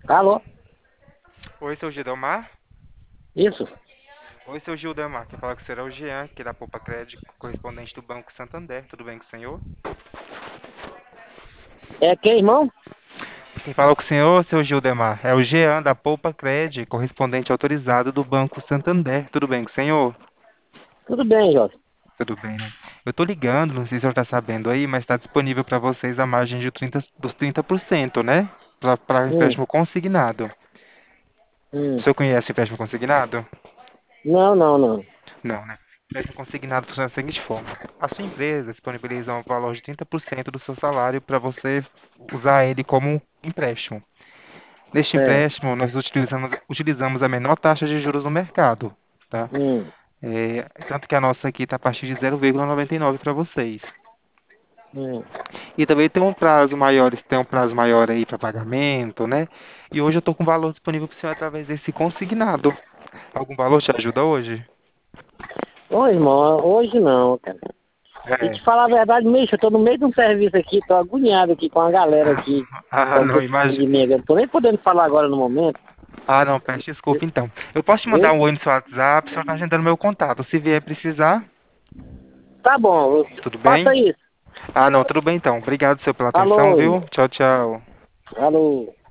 Alô? Oi, seu Gildomar? Isso? Oi, seu Gildomar. Quem fala que será o Jean, aqui da Poupa Crédito, correspondente do Banco Santander. Tudo bem com o senhor? É quem, irmão? Quem fala com o senhor, seu Gildemar, é o Jean da Poupa Crédito, correspondente autorizado do Banco Santander. Tudo bem com o senhor? Tudo bem, Jovem. Tudo bem, né? Eu tô ligando, não sei se o senhor tá sabendo aí, mas está disponível para vocês a margem de 30, dos 30%, né? Para Hum, empréstimo consignado. O hum. senhor conhece empréstimo consignado? Não, não, não. Não, né? Empréstimo consignado funciona da seguinte forma: a sua empresa disponibiliza um valor de 30% do seu salário para você usar ele como empréstimo. Neste É. empréstimo, nós utilizamos a menor taxa de juros no mercado, tá? Hum, Tanto que a nossa aqui está a partir de 0,99 para vocês. hum. E também tem um prazo maior aí para pagamento, né? E hoje eu estou com valor disponível para o senhor através desse consignado. Algum valor te ajuda hoje? Ô, irmão, hoje não, cara. E É. te falar a verdade, mesmo, eu tô no meio de um serviço aqui, tô agoniado aqui com a galera aqui. Estão Não, precisando imagina. de mim agora. Não tô nem podendo falar agora no momento. Não, peço desculpa então. Eu posso te mandar Viu? um oi no seu WhatsApp, o senhor tá agendando meu contato. Se vier precisar, Tá bom, tudo bem? faça isso. Não, tudo bem então. Obrigado, senhor, pela atenção, Alô, viu? irmão. Tchau, tchau. Alô.